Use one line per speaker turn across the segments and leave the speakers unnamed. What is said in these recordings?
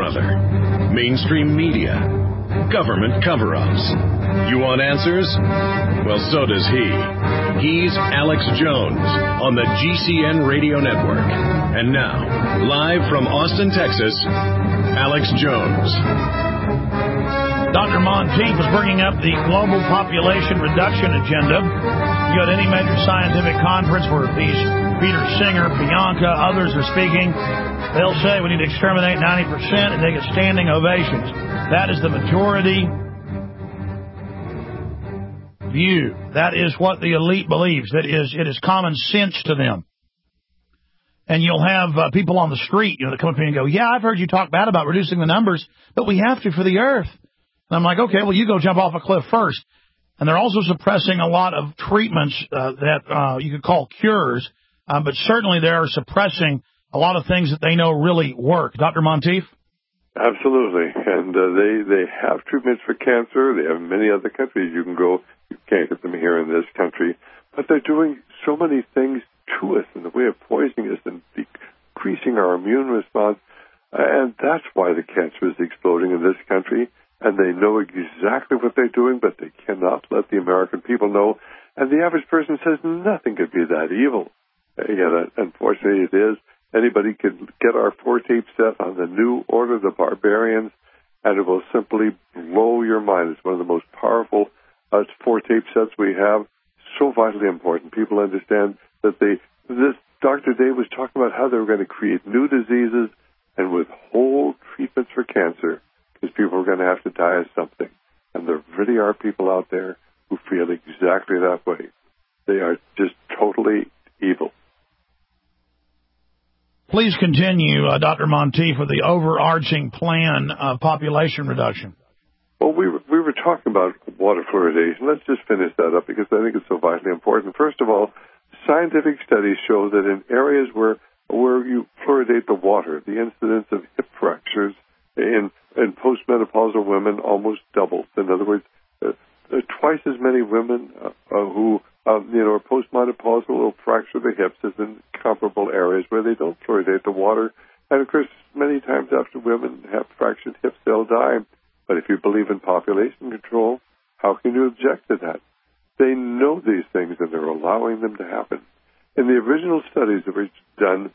another. Mainstream media, government cover-ups. You want answers? Well, so does he. He's Alex Jones on the GCN Radio Network. And now, live from Austin, Texas, Alex Jones.
Dr. Monteith was bringing up the global population reduction agenda. You go to any major scientific conference where these Peter Singer, Bianca, others are speaking, they'll say we need to exterminate 90%, and they get standing ovations. That is the majority view. That is what the elite believes. It is common sense to them. And you'll have people on the street, that come up here and go, yeah, I've heard you talk bad about reducing the numbers, but we have to for the earth. And I'm like, okay, well, you go jump off a cliff first. And they're also suppressing a lot of treatments that you could call cures, but certainly they are suppressing a lot of things that they know really work. Dr. Monteith?
Absolutely. And they have treatments for cancer. They have many other countries you can go. You can't get them here in this country. But they're doing so many things to us in the way of poisoning us and decreasing our immune response. And that's why the cancer is exploding in this country. And they know exactly what they're doing, but they cannot let the American people know. And the average person says nothing could be that evil. Yet, unfortunately, it is. Anybody can get our 4-tape set on the New Order of the Barbarians, and it will simply blow your mind. It's one of the most powerful 4-tape sets we have. So vitally important. People understand that this Dr. Dave was talking about how they were going to create new diseases and withhold treatments for cancer, because people are going to have to die of something. And there really are people out there who feel exactly that way. They are just totally evil.
Please continue, Dr. Monteith, with the overarching plan of population reduction.
Well, we were talking about water fluoridation. Let's just finish that up because I think it's so vitally important. First of all, scientific studies show that in areas where you fluoridate the water, the incidence of hip fractures in postmenopausal women almost doubles. In other words, twice as many women who are postmenopausal will fracture the hips as in comparable areas where they don't fluoridate the water. And, of course, many times after women have fractured hips, they'll die. But if you believe in population control, how can you object to that? They know these things, and they're allowing them to happen. In the original studies that were done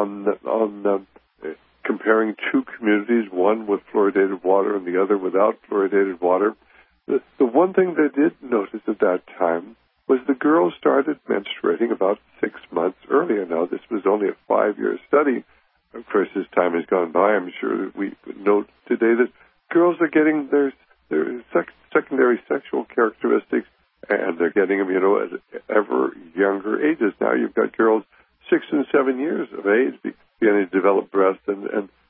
on comparing two communities, one with fluoridated water and the other without fluoridated water, the one thing they did notice at that time was the girls started menstruating about 6 months earlier. Now, this was only a 5-year study. Of course, as time has gone by, I'm sure that we note today that girls are getting their secondary sexual characteristics, and they're getting them, at ever younger ages. Now you've got girls 6 and 7 years of age beginning to develop breasts and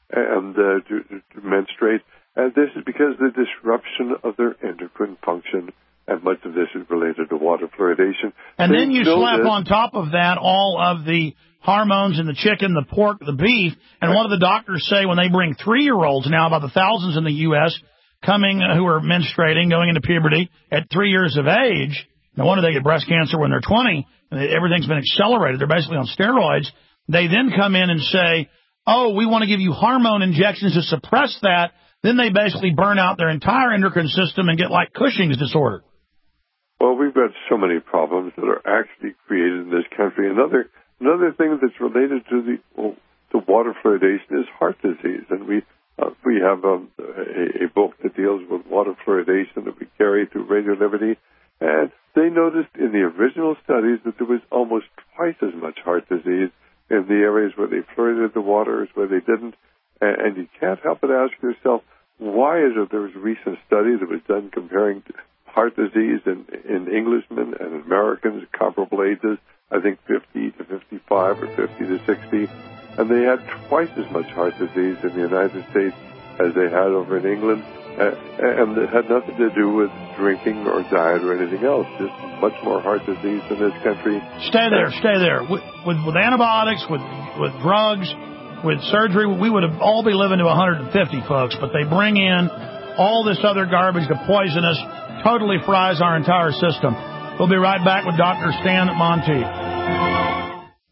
to menstruate. And this is because of the disruption of their endocrine function, and much of this is related to water fluoridation.
And then you slap on top of that all of the hormones in the chicken, the pork, the beef, and what do the doctors say when they bring 3-year-olds now, about the thousands in the U.S., coming who are menstruating, going into puberty at 3 years of age? No wonder they get breast cancer when they're 20, and everything's been accelerated. They're basically on steroids. They then come in and say, oh, we want to give you hormone injections to suppress that. Then they basically burn out their entire endocrine system and get like Cushing's disorder.
Well, we've got so many problems that are actually created in this country. Another thing that's related to the water fluoridation is heart disease, and we have a book that deals with water fluoridation that we carry through Radio Liberty, and they noticed in the original studies that there was almost twice as much heart disease in the areas where they fluoridated the water as where they didn't. And you can't help but ask yourself, why is it there was a recent study that was done comparing heart disease in Englishmen and Americans at comparable ages, I think 50 to 55 or 50 to 60, and they had twice as much heart disease in the United States as they had over in England, and it had nothing to do with drinking or diet or anything else, just much more heart disease in this country.
Stay there. With antibiotics, with drugs, with surgery, we would have all be living to 150, folks, but they bring in all this other garbage to poison us, totally fries our entire system. We'll be right back with Dr. Stan Monteith.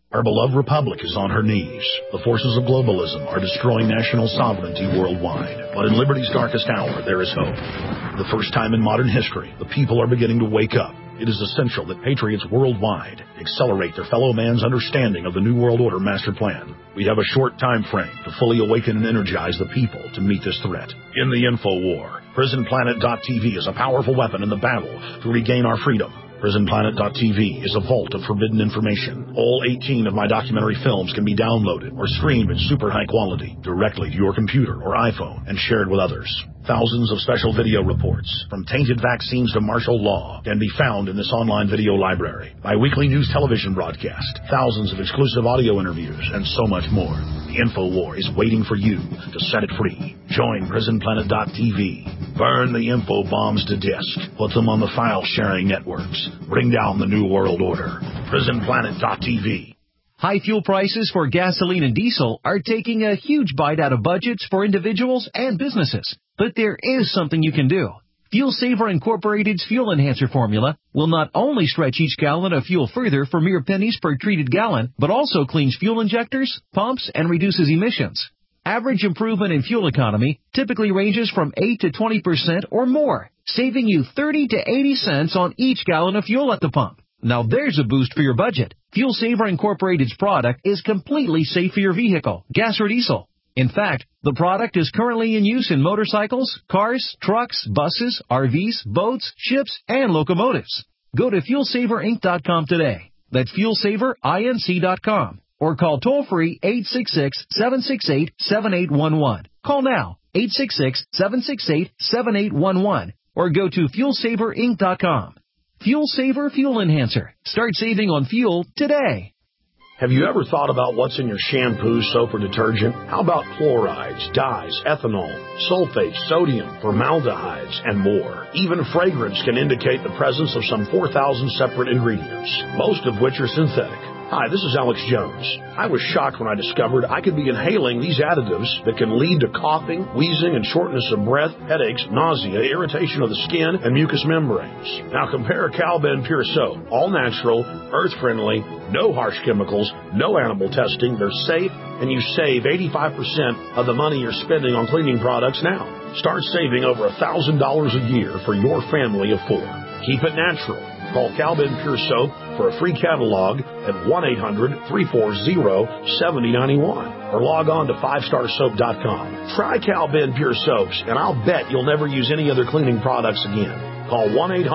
Our beloved republic is on her knees. The forces of globalism are destroying national sovereignty worldwide. But in liberty's darkest hour, there is hope. For the first time in modern history, the people are beginning to wake up. It is essential that patriots worldwide accelerate their fellow man's understanding of the New World Order master plan. We have a short time frame to fully awaken and energize the people to meet this threat. In the info war, PrisonPlanet.tv is a powerful weapon in the battle to regain our freedom. PrisonPlanet.tv is a vault of forbidden information. All 18 of my documentary films can be downloaded or streamed in super high quality directly to your computer or iPhone and shared with others. Thousands of special video reports, from tainted vaccines to martial law, can be found in this online video library. My weekly news television broadcast, thousands of exclusive audio interviews, and so much more. The InfoWar is waiting for you to set it free. Join PrisonPlanet.tv. Burn the info bombs to disk. Put them on the file-sharing networks. Bring down the New World Order. PrisonPlanet.tv.
High fuel prices for gasoline and diesel are taking a huge bite out of budgets for individuals and businesses. But there is something you can do. Fuel Saver Incorporated's Fuel Enhancer formula will not only stretch each gallon of fuel further for mere pennies per treated gallon, but also cleans fuel injectors, pumps, and reduces emissions. Average improvement in fuel economy typically ranges from 8 to 20% or more, saving you 30 to 80 cents on each gallon of fuel at the pump. Now there's a boost for your budget. Fuel Saver Incorporated's product is completely safe for your vehicle, gas or diesel. In fact, the product is currently in use in motorcycles, cars, trucks, buses, RVs, boats, ships, and locomotives. Go to FuelSaverInc.com today. That's FuelSaverInc.com. Or call toll-free 866-768-7811. Call now, 866-768-7811. Or go to FuelSaverInc.com. Fuel Saver Fuel Enhancer. Start saving on fuel today.
Have you ever thought about what's in your shampoo, soap, or detergent? How about chlorides, dyes, ethanol, sulfates, sodium, formaldehydes, and more? Even fragrance can indicate the presence of some 4,000 separate ingredients, most of which are synthetic. Hi, this is Alex Jones. I was shocked when I discovered I could be inhaling these additives that can lead to coughing, wheezing, and shortness of breath, headaches, nausea, irritation of the skin, and mucous membranes. Now compare Cal-Ben Pure Soap. All natural, earth-friendly, no harsh chemicals, no animal testing. They're safe, and you save 85% of the money you're spending on cleaning products now. Start saving over $1,000 a year for your family of 4. Keep it natural. Call Cal-Ben Pure Soap for a free catalog at 1-800-340-7091 or log on to 5starsoap.com. Try Cal-Ben Pure Soaps, and I'll bet you'll never use any other cleaning products again. Call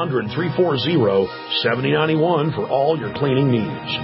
1-800-340-7091 for all your cleaning needs.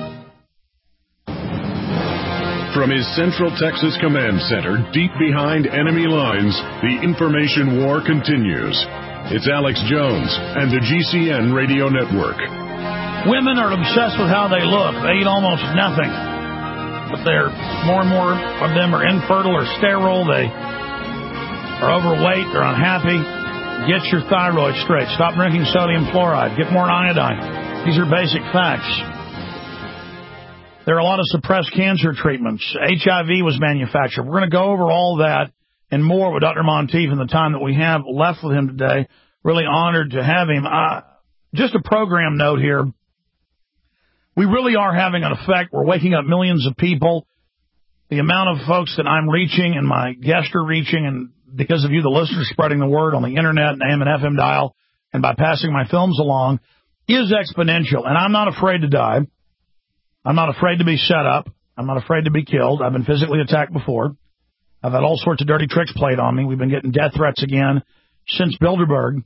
From his Central Texas Command Center, deep behind enemy lines, the information war continues. It's Alex Jones and the GCN Radio Network.
Women are obsessed with how they look. They eat almost nothing. But they're more and more of them are infertile or sterile. They are overweight. They're unhappy. Get your thyroid straight. Stop drinking sodium fluoride. Get more iodine. These are basic facts. There are a lot of suppressed cancer treatments. HIV was manufactured. We're going to go over all that and more with Dr. Monteith in the time that we have left with him today. Really honored to have him. Just a program note here. We really are having an effect. We're waking up millions of people. The amount of folks that I'm reaching and my guests are reaching, and because of you, the listeners spreading the word on the internet and AM and FM dial, and by passing my films along, is exponential. And I'm not afraid to die. I'm not afraid to be set up. I'm not afraid to be killed. I've been physically attacked before. I've had all sorts of dirty tricks played on me. We've been getting death threats again since Bilderberg.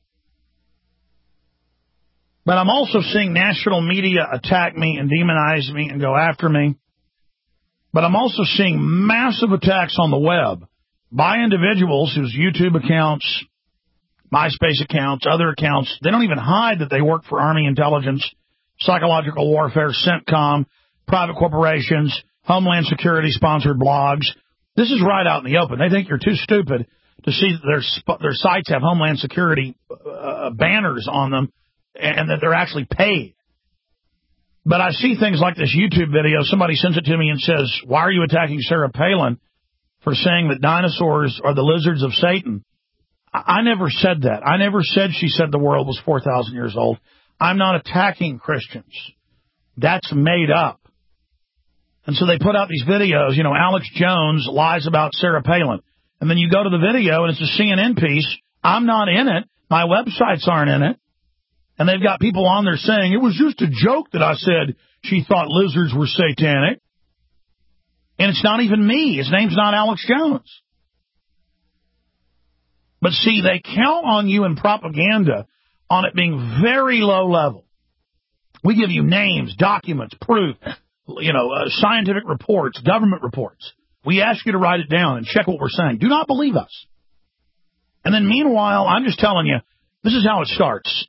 But I'm also seeing national media attack me and demonize me and go after me. But I'm also seeing massive attacks on the web by individuals whose YouTube accounts, MySpace accounts, other accounts, they don't even hide that they work for Army intelligence, psychological warfare, CENTCOM, private corporations, Homeland Security-sponsored blogs. This is right out in the open. They think you're too stupid to see that their sites have Homeland Security banners on them and that they're actually paid. But I see things like this YouTube video. Somebody sends it to me and says, why are you attacking Sarah Palin for saying that dinosaurs are the lizards of Satan? I never said that. I never said she said the world was 4,000 years old. I'm not attacking Christians. That's made up. And so they put out these videos, you know, Alex Jones lies about Sarah Palin. And then you go to the video, and it's a CNN piece. I'm not in it. My websites aren't in it. And they've got people on there saying, it was just a joke that I said she thought lizards were satanic. And it's not even me. His name's not Alex Jones. But see, they count on you in propaganda on it being very low level. We give you names, documents, proof, you know, scientific reports, government reports. We ask you to write it down and check what we're saying. Do not believe us. And then meanwhile, I'm just telling you, this is how it starts.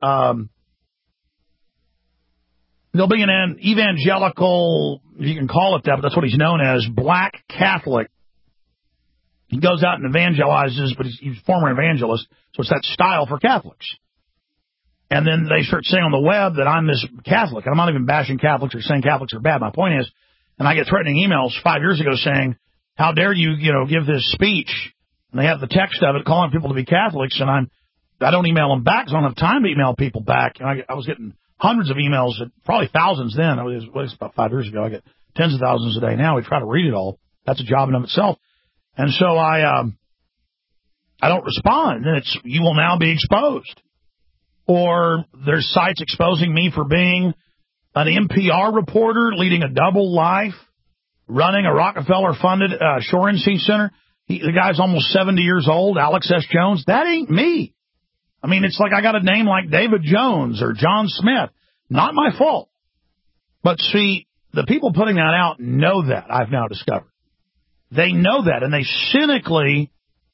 There'll be an evangelical, if you can call it that, but that's what he's known as, black Catholic. He goes out and evangelizes, but he's a former evangelist, so it's that style for Catholics. And then they start saying on the web that I'm this Catholic. And I'm not even bashing Catholics or saying Catholics are bad. My point is, and I get threatening emails 5 years ago saying, how dare you, give this speech? And they have the text of it calling people to be Catholics, and I don't email them back because I don't have time to email people back. And I was getting hundreds of emails, probably thousands then. It was about 5 years ago. I get tens of thousands a day now. We try to read it all. That's a job in of itself. And so I don't respond. Then it's, you will now be exposed. Or there's sites exposing me for being an NPR reporter, leading a double life, running a Rockefeller-funded Shorenstein Center. The guy's almost 70 years old, Alex S. Jones. That ain't me. I mean, it's like I got a name like David Jones or John Smith. Not my fault. But see, the people putting that out know that, I've now discovered. They know that, and they cynically...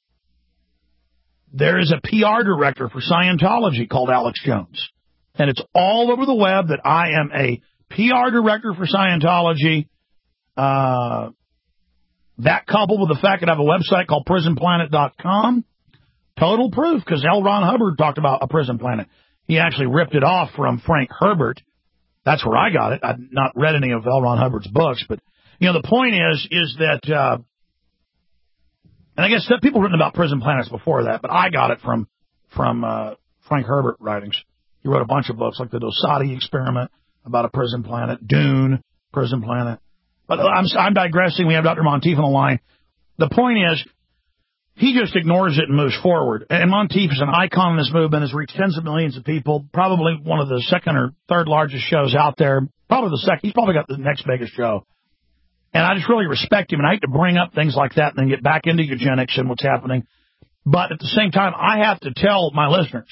There is a PR director for Scientology called Alex Jones. And it's all over the web that I am a PR director for Scientology. That coupled with the fact that I have a website called prisonplanet.com. Total proof, because L. Ron Hubbard talked about a prison planet. He actually ripped it off from Frank Herbert. That's where I got it. I've not read any of L. Ron Hubbard's books. But, the point is that... And I guess that people written about prison planets before that, but I got it from Frank Herbert writings. He wrote a bunch of books like the Dosadi Experiment about a prison planet, Dune, prison planet. But I'm digressing. We have Dr. Monteith on the line. The point is, he just ignores it and moves forward. And Monteith is an icon in this movement, has reached tens of millions of people, probably one of the second or third largest shows out there. Probably the second. He's probably got the next biggest show. And I just really respect him, and I hate to bring up things like that and then get back into eugenics and what's happening. But at the same time, I have to tell my listeners,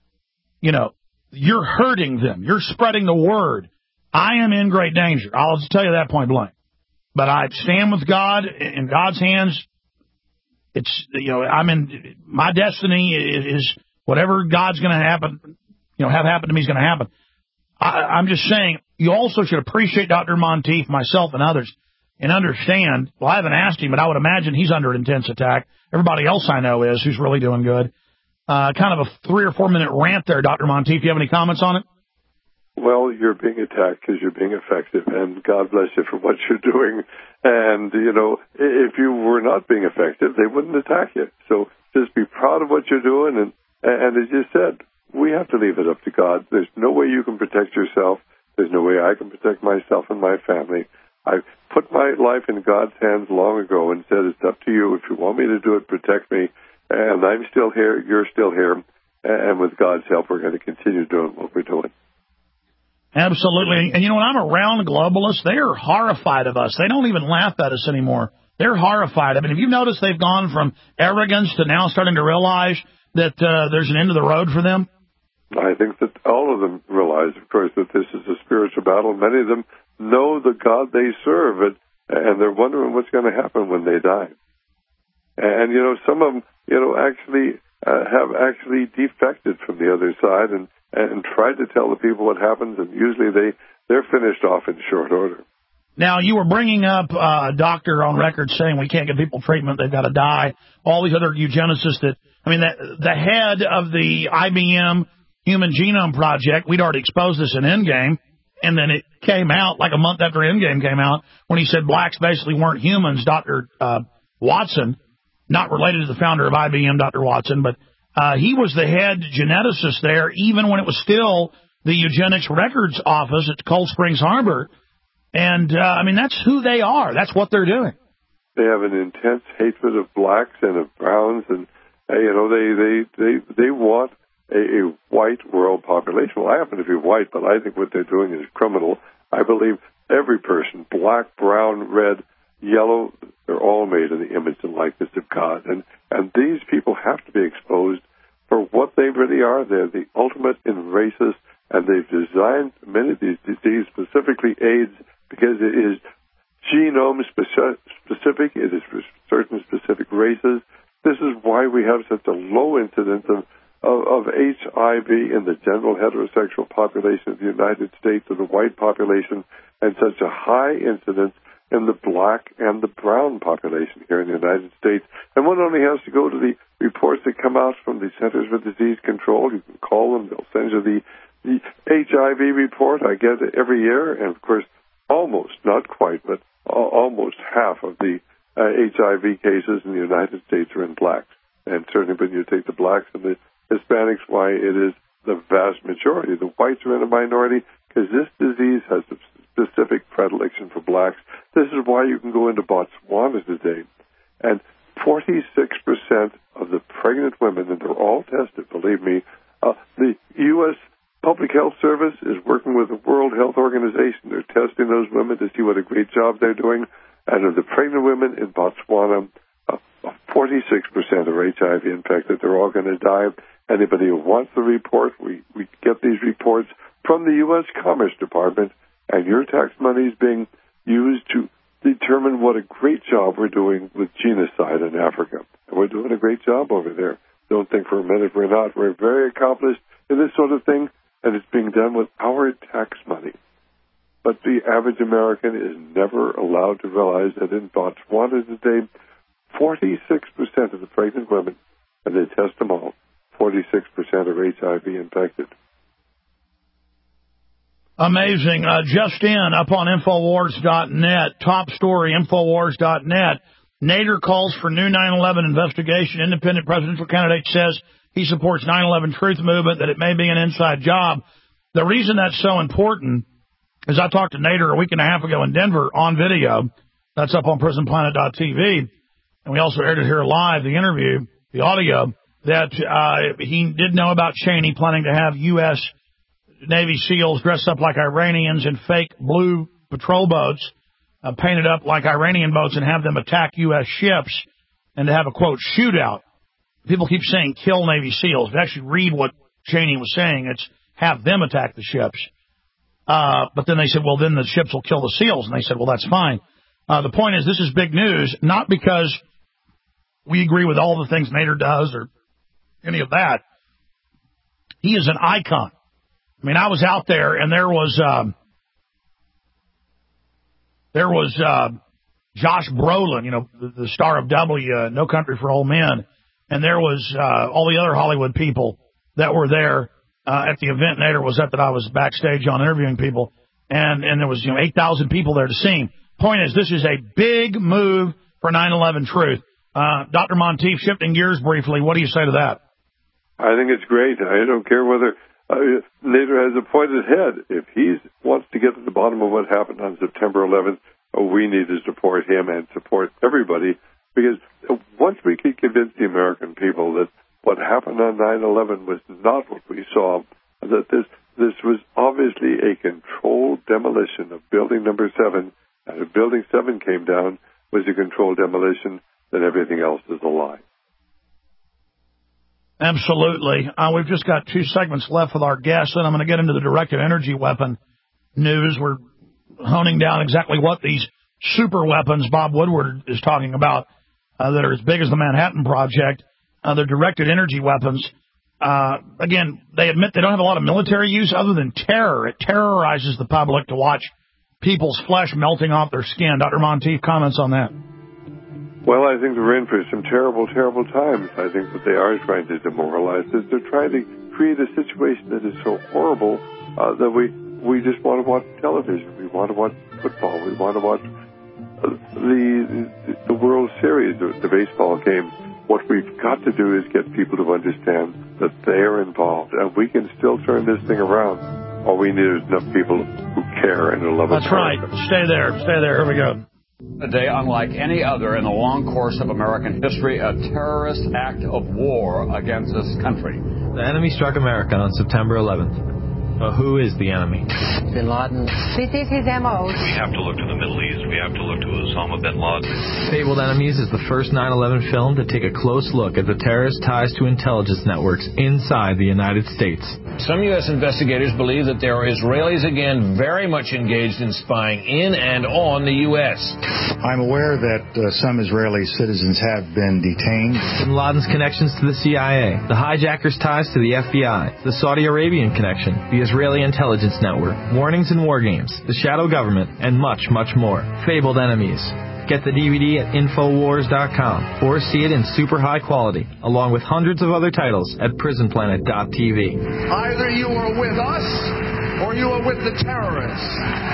you're hurting them. You're spreading the word. I am in great danger. I'll just tell you that point blank. But I stand with God in God's hands. It's, I'm in, my destiny is whatever God's going to happen, have happen to me is going to happen. I'm just saying, you also should appreciate Dr. Monteith, myself, and others. And understand, well, I haven't asked him, but I would imagine he's under intense attack. Everybody else I know is, who's really doing good. Kind of a 3 or 4 minute rant there, Dr. Monteith. Do you have any comments on it?
Well, you're being attacked because you're being effective, and God bless you for what you're doing. And, if you were not being effective, they wouldn't attack you. So just be proud of what you're doing. And as you said, we have to leave it up to God. There's no way you can protect yourself. There's no way I can protect myself and my family. I put my life in God's hands long ago and said, it's up to you. If you want me to do it, protect me. And I'm still here. You're still here. And with God's help, we're going to continue doing what we're doing.
Absolutely. And, when I'm around globalists, they are horrified of us. They don't even laugh at us anymore. They're horrified. I mean, have you noticed they've gone from arrogance to now starting to realize that there's an end of the road for them?
I think that all of them realize, of course, that this is a spiritual battle. Many of them know the God they serve, and they're wondering what's going to happen when they die. And, some of them, have actually defected from the other side and tried to tell the people what happens, and usually they're finished off in short order.
Now, you were bringing up a doctor on record saying we can't give people treatment, they've got to die. All these other eugenicists the head of the IBM Human Genome Project, we'd already exposed this in Endgame, and then it came out like a month after Endgame came out when he said blacks basically weren't humans. Dr. Watson, not related to the founder of IBM, Dr. Watson, but he was the head geneticist there even when it was still the Eugenics Records Office at Cold Springs Harbor. And, I mean, that's who they are. That's what they're doing.
They have an intense hatred of blacks and of browns, and, you know, they want a white world population. Well, I happen to be white, but I think what they're doing is criminal. I believe every person, black, brown, red, yellow, they're all made in the image and likeness of God. And these people have to be exposed for what they really are. They're the ultimate in racists, and they've designed many of these diseases, specifically AIDS, because it is genome specific. It is for certain specific races. This is why we have such a low incidence of HIV in the general heterosexual population of the United States or the white population, and such a high incidence in the black and the brown population here in the United States. And one only has to go to the reports that come out from the Centers for Disease Control. You can call them. They'll send you the HIV report. I get it every year. And, of course, almost, not quite, but almost half of the HIV cases in the United States are in blacks. And certainly when you take the blacks and the Hispanics, why, it is the vast majority. The whites are in a minority because this disease has a specific predilection for blacks. This is why you can go into Botswana today, and 46% of the pregnant women, and they're all tested, believe me, the U.S. Public Health Service is working with the World Health Organization. They're testing those women to see what a great job they're doing. And of the pregnant women in Botswana, 46% are HIV infected. They're all going to die. Anybody who wants the report, we get these reports from the U.S. Commerce Department, and your tax money is being used to determine what a great job we're doing with genocide in Africa. And we're doing a great job over there. Don't think for a minute we're not. We're very accomplished in this sort of thing, and it's being done with our tax money. But the average American is never allowed to realize that in Botswana today, 46% of the pregnant women, and they test them all, 46% are HIV infected.
Amazing. Just in, up on Infowars.net, top story, Infowars.net, Nader calls for new 9/11 investigation. Independent presidential candidate says he supports 9/11 truth movement, that it may be an inside job. The reason that's so important is I talked to Nader a week and a half ago in Denver on video. That's up on PrisonPlanet.tv. And we also aired it here live, the interview, the audio, that he did know about Cheney planning to have U.S. Navy SEALs dressed up like Iranians in fake blue patrol boats, painted up like Iranian boats, and have them attack U.S. ships, and to have a, quote, shootout. People keep saying kill Navy SEALs. If you actually read what Cheney was saying, it's have them attack the ships. But then they said, well, then the ships will kill the SEALs. And they said, well, that's fine. The point is, this is big news, not because we agree with all the things Nader does or any of that. He is an icon. I mean, I was out there, and there was Josh Brolin, you know, the star of W, No Country for Old Men, and there was all the other Hollywood people that were there at the event Nader was at, that I was backstage on interviewing people, and there was 8,000 people there to see him. Point is, this is a big move for 9/11 truth. Dr. Monteith, shifting gears briefly, what do you say to that?
I think it's great. I don't care whether Nader has a pointed head. If he wants to get to the bottom of what happened on September 11th, we need to support him and support everybody, because once we can convince the American people that what happened on 9/11 was not what we saw, that this was obviously a controlled demolition of building number 7, and if building 7 came down, was a controlled demolition, then everything else is a lie.
Absolutely. We've just got 2 segments left with our guests, and I'm going to get into the directed energy weapon news. We're honing down exactly what these super weapons Bob Woodward is talking about that are as big as the Manhattan Project. They're directed energy weapons. Again, they admit they don't have a lot of military use other than terror. It terrorizes the public to watch people's flesh melting off their skin. Dr. Monteith, comments on that?
Well, I think we're in for some terrible, terrible times. I think that they are trying to demoralize us. They're trying to create a situation that is so horrible that we just want to watch television. We want to watch football. We want to watch the World Series, the baseball game. What we've got to do is get people to understand that they're involved, and we can still turn this thing around. All we need is enough people who care and to love
That's right. Stay there. Here we go.
A day unlike any other in the long course of American history, a terrorist act of war against this country.
The enemy struck America on September 11th. But who is the enemy?
Bin Laden. This is his M.O.
We have to look to the Middle East. We have to look to Osama bin Laden.
Fabled Enemies is the first 9/11 film to take a close look at the terrorist ties to intelligence networks inside the United States.
Some U.S. investigators believe that there are Israelis again very much engaged in spying in and on the U.S.
I'm aware that some Israeli citizens have been detained.
Bin Laden's connections to the CIA, the hijackers' ties to the FBI, the Saudi Arabian connection, the Israeli intelligence network, warnings and war games, the shadow government, and much, much more. Fabled Enemies. Get the DVD at Infowars.com or see it in super high quality, along with hundreds of other titles at PrisonPlanet.tv.
Either you are with us or you are with the terrorists.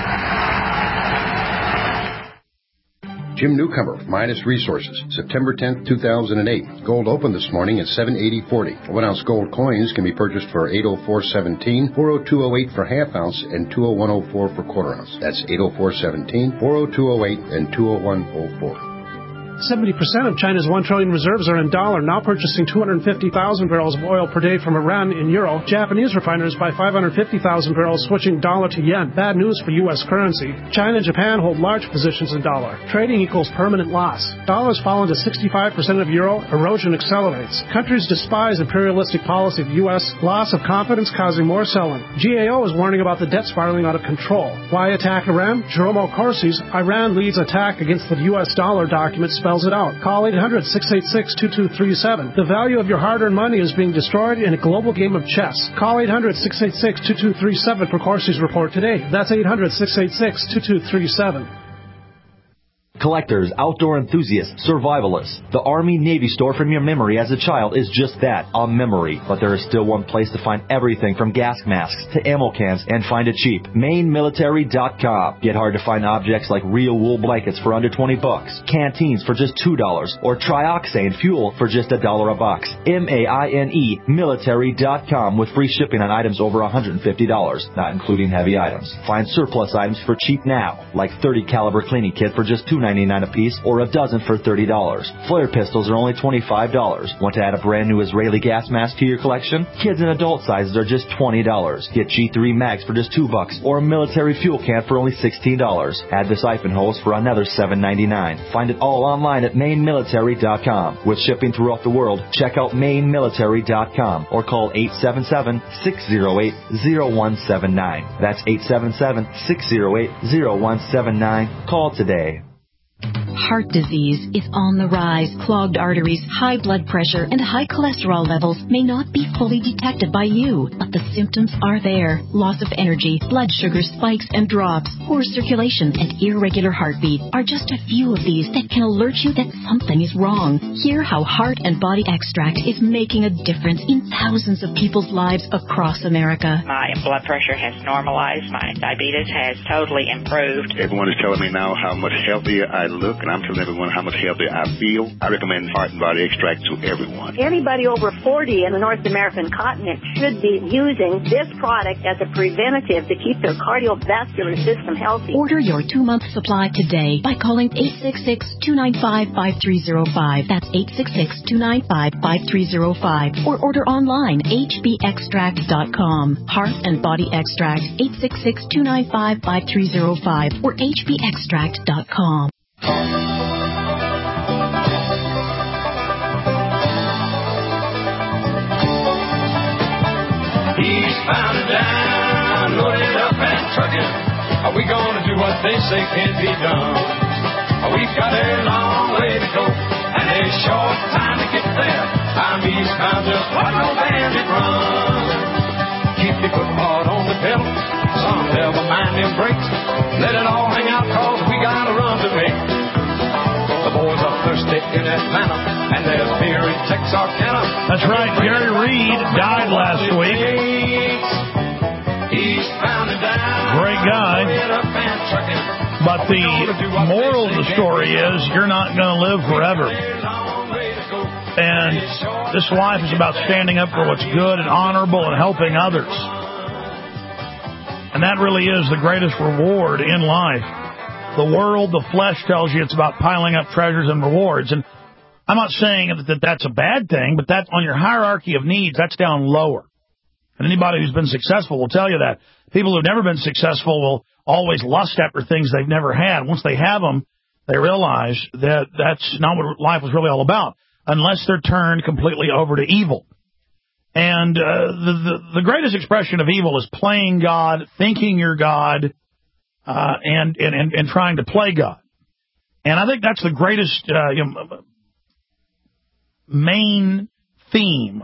Jim Newcomer, Midas Resources, September 10th, 2008. Gold opened this morning at $780.40. 1 ounce gold coins can be purchased for $804.17, $402.08 for half ounce, and $201.04 for quarter ounce. That's $804.17, $402.08, and $201.04.
70% of China's 1 trillion reserves are in dollar, now purchasing 250,000 barrels of oil per day from Iran in euro. Japanese refiners buy 550,000 barrels, switching dollar to yen. Bad news for U.S. currency. China and Japan hold large positions in dollar. Trading equals permanent loss. Dollars fallen to 65% of euro. Erosion accelerates. Countries despise imperialistic policy of the U.S. Loss of confidence causing more selling. GAO is warning about the debt spiraling out of control. Why attack Iran? Jerome Corsi's Iran leads attack against the U.S. dollar document spells it out. Call 800-686-2237. The value of your hard-earned money is being destroyed in a global game of chess. Call 800-686-2237 for Corsi's report today. That's 800-686-2237.
Collectors, outdoor enthusiasts, survivalists. The Army Navy store from your memory as a child is just that, a memory. But there is still one place to find everything from gas masks to ammo cans and find it cheap. MaineMilitary.com. Get hard to find objects like real wool blankets for under $20, canteens for just $2, or trioxane fuel for just $1 a box. MAINE Military.com with free shipping on items over $150, not including heavy items. Find surplus items for cheap now, like 30 caliber cleaning kit for just $2.99 a piece, or a dozen for $30. Flare pistols are only $25. Want to add a brand new Israeli gas mask to your collection? Kids and adult sizes are just $20. Get G3 mags for just $2, or a military fuel can for only $16. Add the siphon hose for another $7.99. Find it all online at MaineMilitary.com. With shipping throughout the world, check out MaineMilitary.com or call 877-608-0179. That's 877-608-0179. Call today.
Heart disease is on the rise. Clogged arteries, high blood pressure, and high cholesterol levels may not be fully detected by you, but the symptoms are there. Loss of energy, blood sugar spikes and drops, poor circulation, and irregular heartbeat are just a few of these that can alert you that something is wrong. Hear how Heart and Body Extract is making a difference in thousands of people's lives across America.
My blood pressure has normalized. My diabetes has totally improved.
Everyone is telling me now how much healthier I look, and I'm telling everyone how much healthier I feel. I recommend Heart and Body Extract to everyone.
Anybody over 40 in the North American continent should be using this product as a preventative to keep their cardiovascular system healthy.
Order your 2-month supply today by calling 866-295-5305. That's 866-295-5305. Or order online, hbextract.com. Heart and Body Extract, 866-295-5305 or hbextract.com.
Eastbound and down, loaded up and trucking. Are we gonna do what they say can be done? We've got a long way to go and a short time to get there. I'm eastbound, just like no bandit run. Keep your foot hard on the pedal, some never mind them brakes. Let it all hang out, cause we got a run to make. The boys are thirsty in Atlanta, and there's beer in Texarkana.
That's right, Gary Reed died last week. Great guy. But the moral of the story is you're not going to live forever. And this life is about standing up for what's good and honorable and helping others. And that really is the greatest reward in life. The world, the flesh tells you it's about piling up treasures and rewards. And I'm not saying that that's a bad thing, but that's on your hierarchy of needs, that's down lower. And anybody who's been successful will tell you that. People who've never been successful will always lust after things they've never had. Once they have them, they realize that that's not what life was really all about, unless they're turned completely over to evil. And the greatest expression of evil is playing God, thinking you're God, and trying to play God. And I think that's the greatest main theme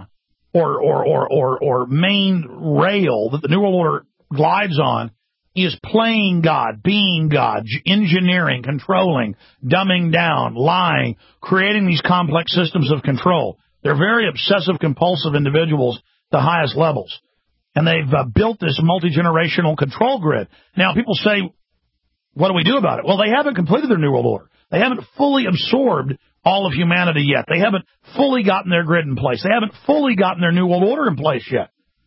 or main rail that the New World Order glides on is playing God, being God, engineering, controlling, dumbing down, lying, creating these complex systems of control. They're very obsessive, compulsive individuals at the highest levels. And they've built this multi-generational control grid. Now, people say, what do we do about it? Well, they haven't completed their New World Order. They haven't fully absorbed all of humanity yet. They haven't fully gotten their grid in place. They haven't fully gotten their New World Order in place yet.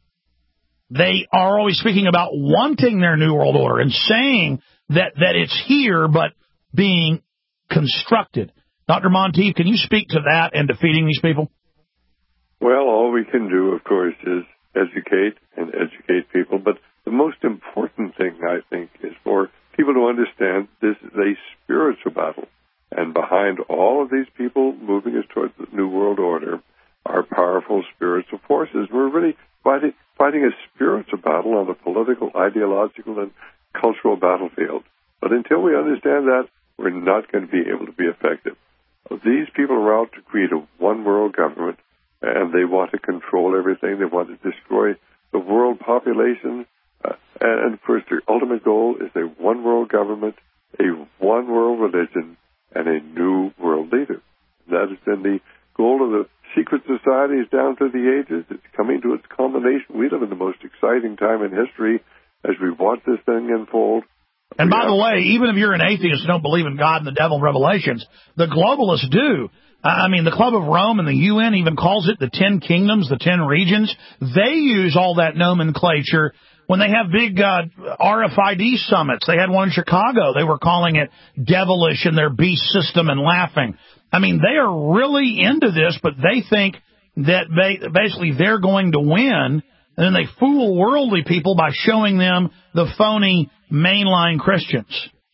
They are always speaking about wanting their New World Order and saying that it's here but being constructed. Dr. Monteith, can you speak to that and defeating these people?
Well, all we can do, of course, is educate and educate people. But the most important thing, I think, is for people to understand this is a spiritual battle. And behind all of these people moving us towards the New World Order are powerful spiritual forces. We're really fighting a spiritual battle on the political, ideological, and cultural battlefield. But until we understand that, we're not going to be able to be effective. These people are out to create a one-world government, and they want to control everything. They want to destroy the world population. And, of course, their ultimate goal is a one-world government, a one-world religion, and a new world leader. That has been the goal of the secret societies down through the ages. It's coming to its culmination. We live in the most exciting time in history as we watch this thing unfold.
And by the way, even if you're an atheist and don't believe in God and the devil and Revelations, the globalists do. I mean, the Club of Rome and the UN even calls it the 10 kingdoms, the 10 regions. They use all that nomenclature when they have big RFID summits. They had one in Chicago. They were calling it devilish in their beast system and laughing. I mean, they are really into this, but they think that basically they're going to win, and then they fool worldly people by showing them the phony mainline Christians.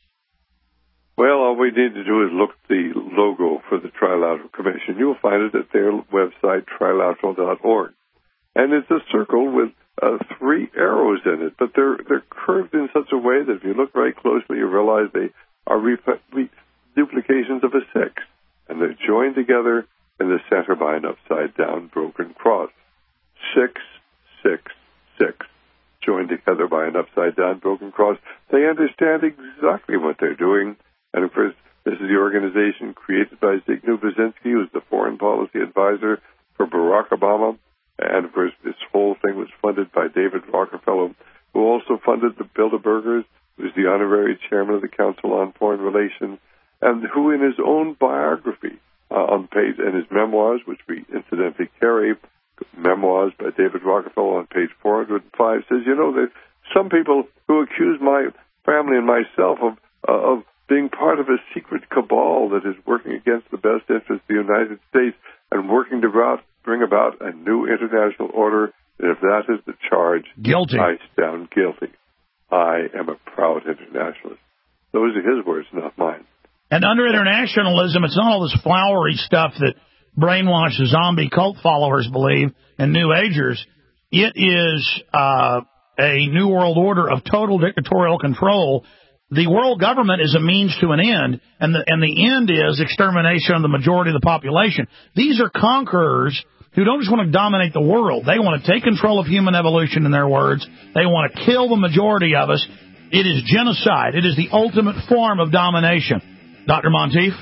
Well, all we need to do is look at the logo for the Trilateral Commission. You'll find it at their website, trilateral.org. And it's a circle with 3 arrows in it, but they're curved in such a way that if you look very closely, you realize they are duplications of a 6. And they're joined together in the center by an upside-down broken cross. 6, 6, 6. Joined together by an upside-down broken cross. They understand exactly what they're doing. And, of course, this is the organization created by Zbigniew Brzezinski, who's the foreign policy advisor for Barack Obama. And, of course, this whole thing was funded by David Rockefeller, who also funded the Bilderbergers, who's the honorary chairman of the Council on Foreign Relations, and who in his own biography on page, and his memoirs, which we incidentally carry, Memoirs by David Rockefeller on page 405, says, you know, there's some people who accuse my family and myself of being part of a secret cabal that is working against the best interests of the United States and working to bring about a new international order. And if that is the charge,
guilty.
I stand guilty. I am a proud internationalist. Those are his words, not mine.
And under internationalism, it's not all this flowery stuff that brainwashed zombie cult followers believe and New Agers. It is a new world order of total dictatorial control. The world government is a means to an end, and the end is extermination of the majority of the population. These are conquerors who don't just want to dominate the world. They want to take control of human evolution, in their words. They want to kill the majority of us. It is genocide. It is the ultimate form of domination. Dr. Monteith?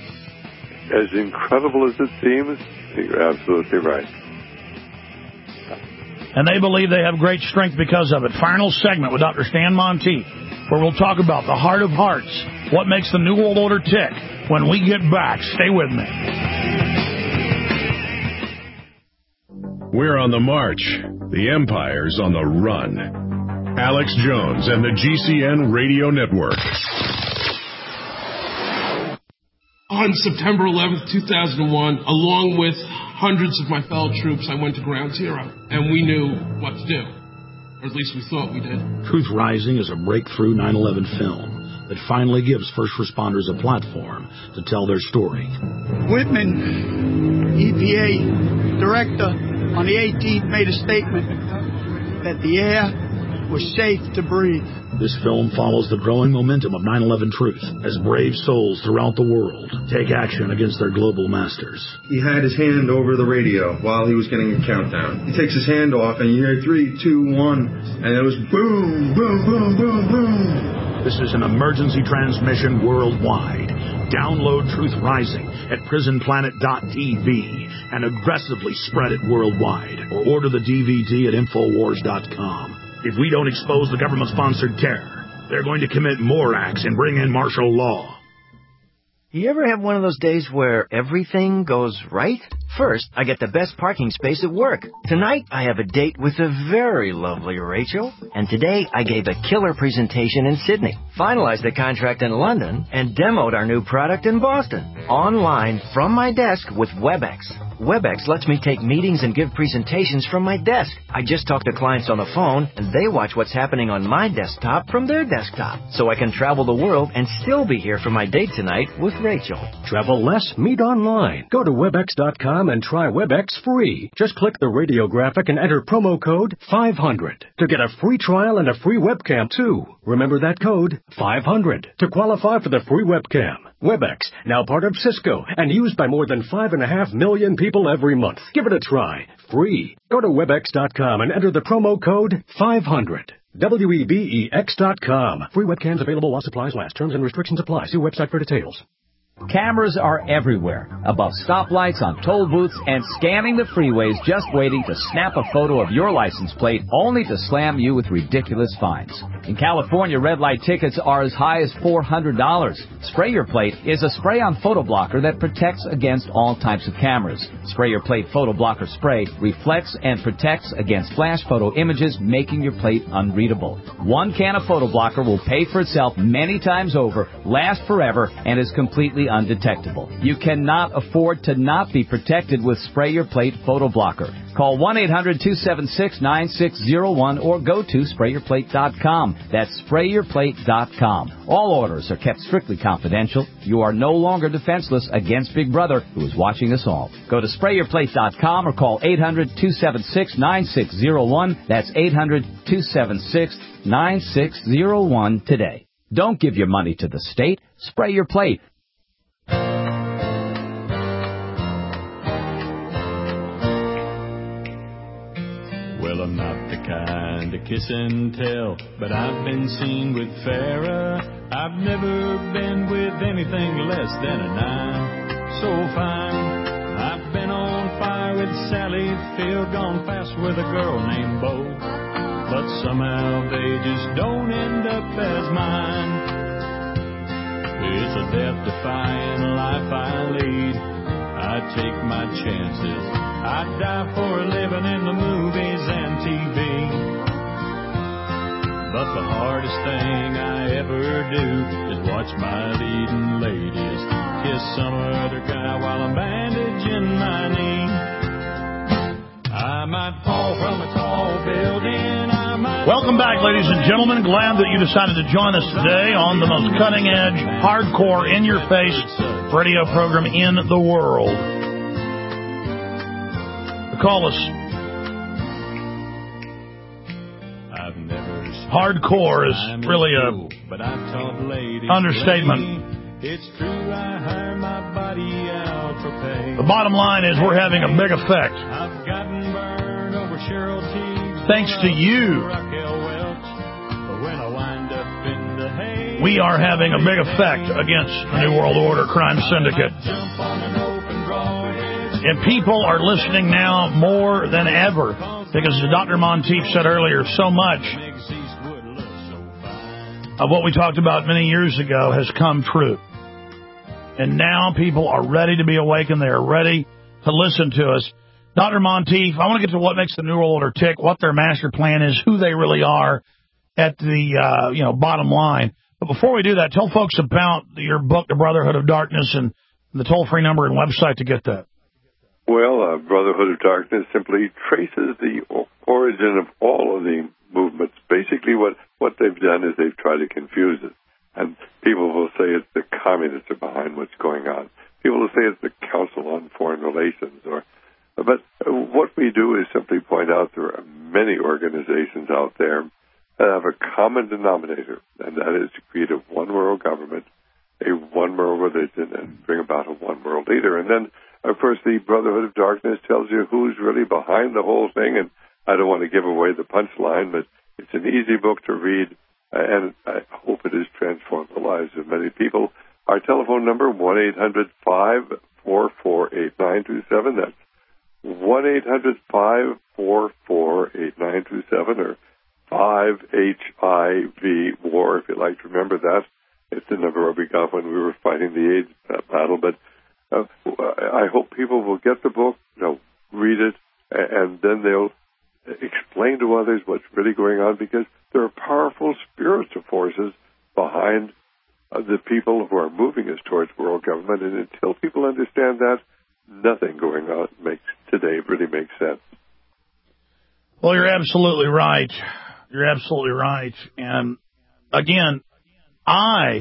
As incredible as it seems, you're absolutely right.
And they believe they have great strength because of it. Final segment with Dr. Stan Monteith, where we'll talk about the heart of hearts, what makes the New World Order tick. When we get back, stay with me.
We're on the march. The Empire's on the run. Alex Jones and the GCN Radio Network.
On September 11th, 2001, along with hundreds of my fellow troops, I went to Ground Zero, and we knew what to do. Or at least we thought we did.
Truth Rising is a breakthrough 9/11 film that finally gives first responders a platform to tell their story.
Whitman, EPA director, on the 18th made a statement that the air was safe to breathe.
This film follows the growing momentum of 9/11 truth as brave souls throughout the world take action against their global masters.
He had his hand over the radio while he was getting a countdown. He takes his hand off and you hear 3, 2, 1, and it was boom, boom, boom, boom, boom.
This is an emergency transmission worldwide. Download Truth Rising at prisonplanet.tv and aggressively spread it worldwide, or order the DVD at Infowars.com. If we don't expose the government-sponsored terror, they're going to commit more acts and bring in martial law.
You ever have one of those days where everything goes right? First, I get the best parking space at work. Tonight, I have a date with the very lovely Rachel. And today, I gave a killer presentation in Sydney, finalized a contract in London, and demoed our new product in Boston. Online, from my desk with WebEx. WebEx lets me take meetings and give presentations from my desk. I just talk to clients on the phone, and they watch what's happening on my desktop from their desktop. So I can travel the world and still be here for my date tonight with Rachel.
Travel less, meet online. Go to WebEx.com and try WebEx free. Just click the radio graphic and enter promo code 500 to get a free trial and a free webcam, too. Remember that code, 500, to qualify for the free webcam. WebEx, now part of Cisco and used by more than 5.5 million people every month. Give it a try. Free. Go to WebEx.com and enter the promo code 500. WEBEX.com. Free webcams available while supplies last. Terms and restrictions apply. See website for details.
Cameras are everywhere, above stoplights, on toll booths, and scanning the freeways just waiting to snap a photo of your license plate only to slam you with ridiculous fines. In California, red light tickets are as high as $400. Spray Your Plate is a spray-on photo blocker that protects against all types of cameras. Spray Your Plate photo blocker spray reflects and protects against flash photo images, making your plate unreadable. One can of photo blocker will pay for itself many times over, last forever, and is completely undetectable. You cannot afford to not be protected with Spray Your Plate photo blocker. Call 1-800-276-9601 or go to sprayyourplate.com. That's sprayyourplate.com. All orders are kept strictly confidential. You are no longer defenseless against Big Brother, who is watching us all. Go to sprayyourplate.com or call 800-276-9601. That's 800-276-9601 today. Don't give your money to the state. Spray Your Plate.
Well, I'm not the kind to kiss and tell, but I've been seen with Farrah. I've never been with anything less than a 9. So fine. I've been on fire with Sally Field, gone fast with a girl named Bo, but somehow they just don't end up as mine. It's a death-defying life I lead. I take my chances. I die for a living in the movies and TV. But the hardest thing I ever do is watch my leading ladies kiss some other guy while I'm bandaging my knee. I might fall from a tall building.
Welcome back, ladies and gentlemen. Glad that you decided to join us today on the most cutting-edge, hardcore, in-your-face radio program in the world. Call us. Hardcore is really a understatement.
It's true, I hire my body out for pay.
The bottom line is we're having a big effect.
I've gotten burned over Cheryl Teague's
thanks to you. We are having a big effect against the New World Order crime syndicate. And people are listening now more than ever because, as Dr. Monteith said earlier, so much of what we talked about many years ago has come true. And now people are ready to be awakened. They are ready to listen to us. Dr. Monteith, I want to get to what makes the New World Order tick, what their master plan is, who they really are. at the bottom line. But before we do that, tell folks about your book, The Brotherhood of Darkness, and the toll-free number and website to get that.
Well, Brotherhood of Darkness simply traces the origin of all of the movements. Basically, what they've done is they've tried to confuse it. And people will say it's the communists are behind what's going on. People will say it's the Council on Foreign Relations. But what we do is simply point out there are many organizations out there that have a common denominator, and that is to create a one-world government, a one-world religion, and bring about a one-world leader. And then, of course, the Brotherhood of Darkness tells you who's really behind the whole thing, and I don't want to give away the punchline, but it's an easy book to read, and I hope it has transformed the lives of many people. Our telephone number, 1-800-544-8927. That's 1-800-544-8927, or 5HIV-WAR, if you'd like to remember that. It's the number we got when we were fighting the AIDS battle. But I hope people will get the book, read it, and then they'll explain to others what's really going on, because there are powerful spiritual forces behind the people who are moving us towards world government. And until people understand that, nothing going on today really makes sense.
Well, you're absolutely right. You're absolutely right. And again, I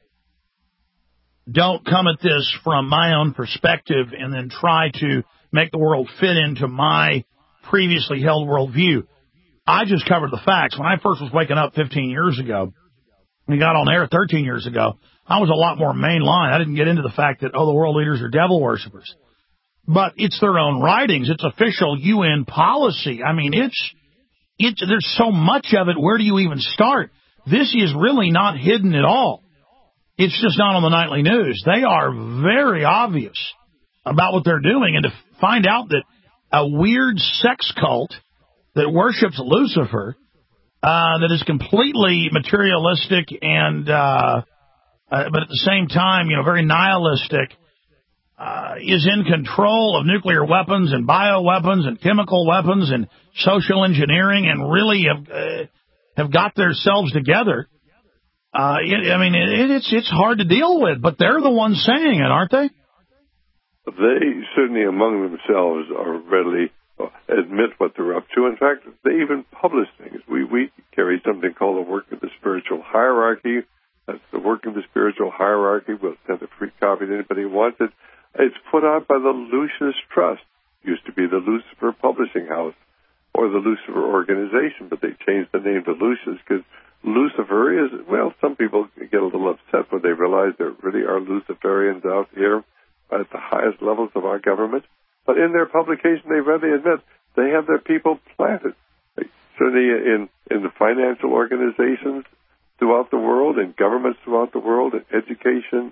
don't come at this from my own perspective and then try to make the world fit into my previously held worldview. I just covered the facts. When I first was waking up 15 years ago, and got on air 13 years ago, I was a lot more mainline. I didn't get into the fact that, the world leaders are devil worshippers. But it's their own writings. It's official UN policy. I mean, there's so much of it. Where do you even start? This is really not hidden at all. It's just not on the nightly news. They are very obvious about what they're doing. And to find out that a weird sex cult that worships Lucifer, that is completely materialistic and, but at the same time, very nihilistic, is in control of nuclear weapons and bioweapons and chemical weapons and social engineering, and really have got themselves together. It's hard to deal with, but they're the ones saying it, aren't they?
They certainly among themselves are readily admit what they're up to. In fact, they even publish things. We carry something called the Work of the Spiritual Hierarchy. That's the Work of the Spiritual Hierarchy. We'll send a free copy to anybody who wants it. It's put out by the Lucis Trust. It used to be the Lucifer Publishing House or the Lucifer Organization, but they changed the name to Lucis because Lucifer is, some people get a little upset when they realize there really are Luciferians out here at the highest levels of our government. But in their publication, they readily admit they have their people planted. Certainly in the financial organizations throughout the world, in governments throughout the world, in education.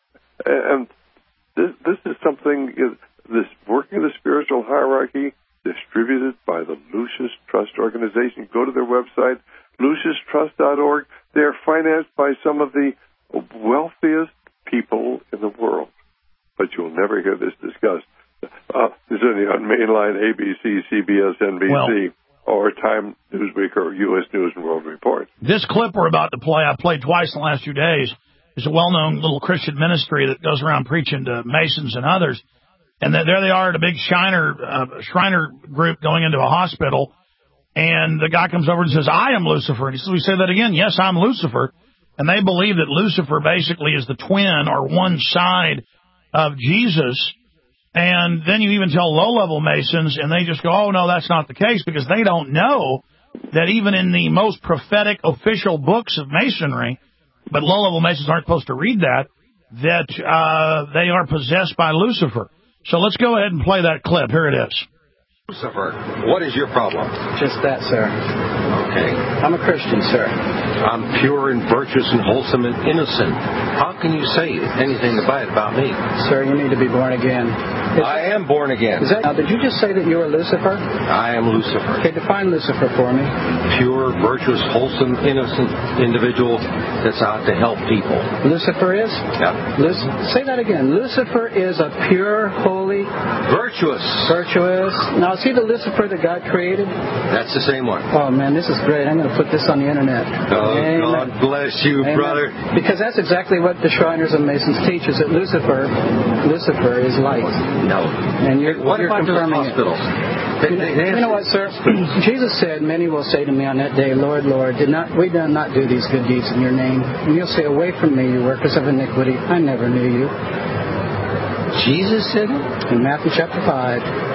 And this is something, this Working of the Spiritual Hierarchy, distributed by the Lucis Trust Organization. Go to their website, lucistrust.org. They're financed by some of the wealthiest people in the world. But you'll never hear this discussed. Certainly on mainline ABC, CBS, NBC, or Time Newsweek, or U.S. News and World Report.
This clip we're about to play, I played twice in the last few days, is a well-known little Christian ministry that goes around preaching to Masons and others. And there they are at a big Shriner group going into a hospital. And the guy comes over and says, I am Lucifer. And he says, we say that again. Yes, I'm Lucifer. And they believe that Lucifer basically is the twin or one side of Jesus. And then you even tell low-level Masons, and they just go, oh, no, that's not the case, because they don't know that even in the most prophetic official books of Masonry, but low-level Masons aren't supposed to read that they are possessed by Lucifer. So let's go ahead and play that clip. Here it is.
Lucifer, what is your problem?
Just that, sir.
Okay.
I'm a Christian, sir.
I'm pure and virtuous and wholesome and innocent. How can you say anything bad about me?
Sir, you need to be born again.
I am born again.
Now, did you just say that you are Lucifer?
I am Lucifer.
Okay, define Lucifer for me.
Pure, virtuous, wholesome, innocent individual that's out to help people.
Lucifer is?
Yeah.
Say that again. Lucifer is a pure, holy...
Virtuous.
Virtuous. Now, Is he the Lucifer that God created?
That's the same one.
Oh, man, this is great. I'm going to put this on the Internet.
Oh, Amen. God bless you, Amen. Brother.
Because that's exactly what the Shriners and Masons teach, is that Lucifer is light.
No.
And you're confirming
hospitals?
You know what, sir? Jesus said, many will say to me on that day, Lord, Lord, we did not do these good deeds in your name. And you'll say, away from me, you workers of iniquity. I never knew you.
Jesus said it?
In Matthew chapter 5.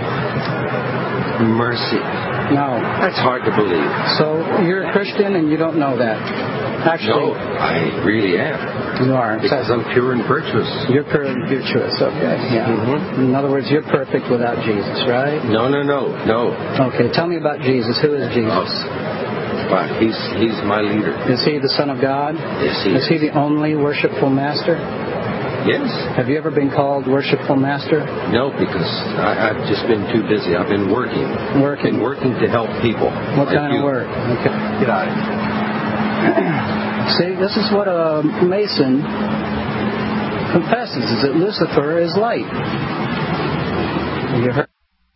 Mercy.
No.
That's hard to believe.
So you're a Christian and you don't know that. Actually,
no, I really am.
You are.
Because I'm pure and virtuous.
You're pure and virtuous, okay. Yeah. Mm-hmm. In other words, you're perfect without Jesus, right?
No.
Okay, tell me about Jesus. Who is Jesus?
Well, he's my leader.
Is he the Son of God?
Yes, he is.
Is he the only worshipful master?
Yes.
Have you ever been called worshipful master?
No, because I've just been too busy. I've been working. Been working to help people.
What kind of work? Okay.
Get out of here.
See, this is what a Mason confesses, is that Lucifer is light. You heard?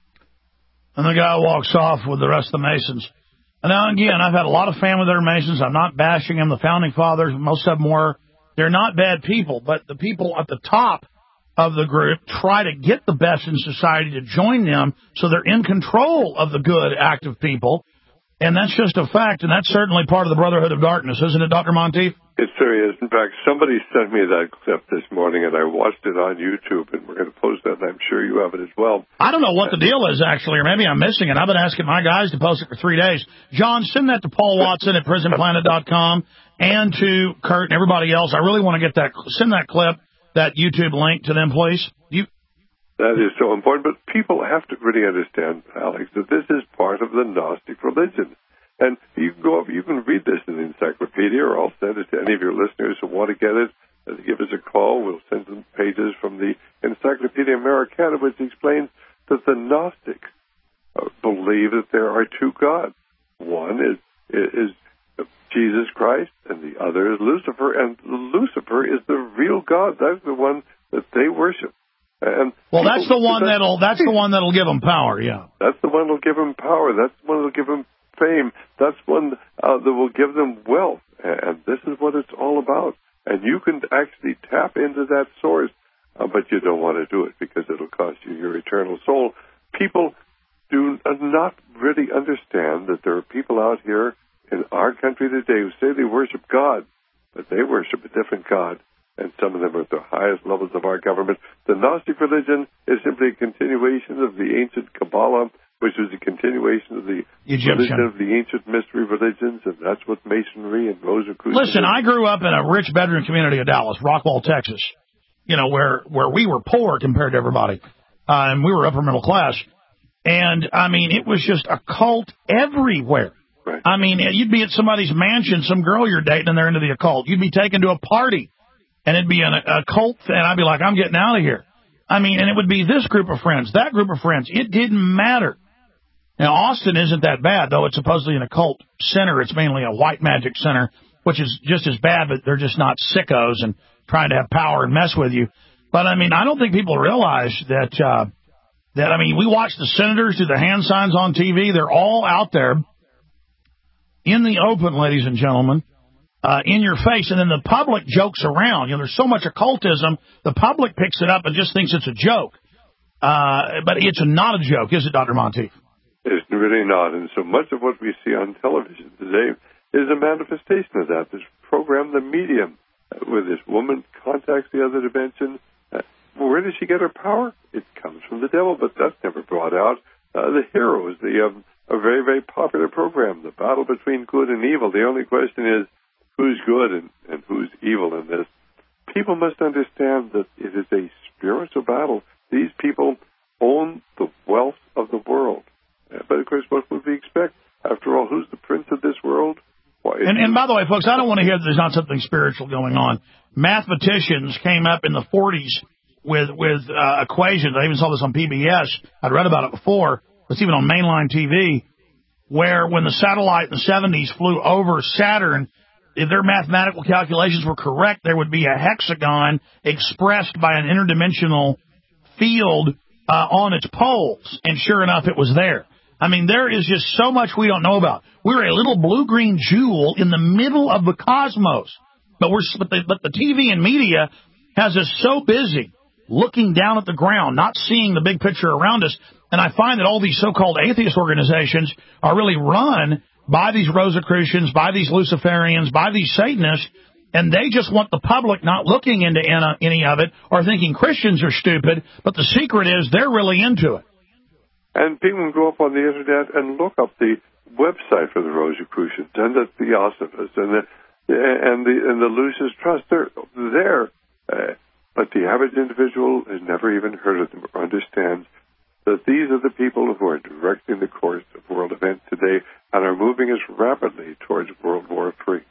And the guy walks off with the rest of the Masons. And now, again, I've had a lot of family that are Masons. I'm not bashing them. The Founding Fathers, most of them were. They're not bad people, but the people at the top of the group try to get the best in society to join them so they're in control of the good, active people. And that's just a fact, and that's certainly part of the Brotherhood of Darkness, isn't it, Dr. Monteith?
It sure is. In fact, somebody sent me that clip this morning, and I watched it on YouTube, and we're going to post that, and I'm sure you have it as well.
I don't know what the deal is, actually, or maybe I'm missing it. I've been asking my guys to post it for 3 days. John, send that to Paul Watson at PrisonPlanet.com and to Kurt and everybody else. I really want to get that. Send that clip, that YouTube link to them, please.
That is so important, but people have to really understand, Alex, that this is part of the Gnostic religion. And you can go up, you can read this in the encyclopedia, or I'll send it to any of your listeners who want to get it. Give us a call. We'll send them pages from the Encyclopedia Americana, which explains that the Gnostics believe that there are two gods. One is Jesus Christ, and the other is Lucifer. And Lucifer is the real God. That's the one that they worship. And
well, that's the one that'll give them power. Yeah,
that's the one that'll give them power. That's the one that'll give them fame. That's one that will give them wealth. And this is what it's all about. And you can actually tap into that source, but you don't want to do it because it'll cost you your eternal soul. People do not really understand that there are people out here in our country today who say they worship God, but they worship a different God. And some of them are at the highest levels of our government. The Gnostic religion is simply a continuation of the ancient Kabbalah, which was a continuation of the religion of the ancient mystery religions, and that's what Masonry and Rosicrucians.
Listen, I grew up in a rich bedroom community of Dallas, Rockwall, Texas, where we were poor compared to everybody, and we were upper middle class. And, I mean, it was just a cult everywhere.
Right.
I mean, you'd be at somebody's mansion, some girl you're dating, and they're into the occult. You'd be taken to a party, and it'd be a cult, and I'd be like, I'm getting out of here. I mean, and it would be this group of friends, that group of friends. It didn't matter. Now, Austin isn't that bad, though. It's supposedly an occult center. It's mainly a white magic center, which is just as bad, but they're just not sickos and trying to have power and mess with you. But, I mean, I don't think people realize that, I mean, we watch the senators do the hand signs on TV. They're all out there in the open, ladies and gentlemen, in your face. And then the public jokes around. There's so much occultism, the public picks it up and just thinks it's a joke. But it's not a joke, is it, Dr. Monteith?
It's really not. And so much of what we see on television today is a manifestation of that. This program, The Medium, where this woman contacts the other dimension. Where does she get her power? It comes from the devil, but that's never brought out. The Heroes, a very, very popular program, the battle between good and evil. The only question is who's good and who's evil in this. People must understand that it is a spiritual battle. These people own the wealth of the world. But, of course, what would we expect? After all, who's the prince of this world? Why,
and by the way, folks, I don't want to hear that there's not something spiritual going on. Mathematicians came up in the 40s with equations. I even saw this on PBS. I'd read about it before. It's even on mainline TV, where when the satellite in the 70s flew over Saturn, if their mathematical calculations were correct, there would be a hexagon expressed by an interdimensional field on its poles, and sure enough, it was there. I mean, there is just so much we don't know about. We're a little blue-green jewel in the middle of the cosmos, but the TV and media has us so busy looking down at the ground, not seeing the big picture around us. And I find that all these so-called atheist organizations are really run by these Rosicrucians, by these Luciferians, by these Satanists, and they just want the public not looking into any of it or thinking Christians are stupid, but the secret is they're really into it.
And people can go up on the Internet and look up the website for the Rosicrucians and the Theosophists and the Lucis Trust. They're there. But the average individual has never even heard of them or understands that these are the people who are directing the course of world events today and are moving us rapidly towards World War III.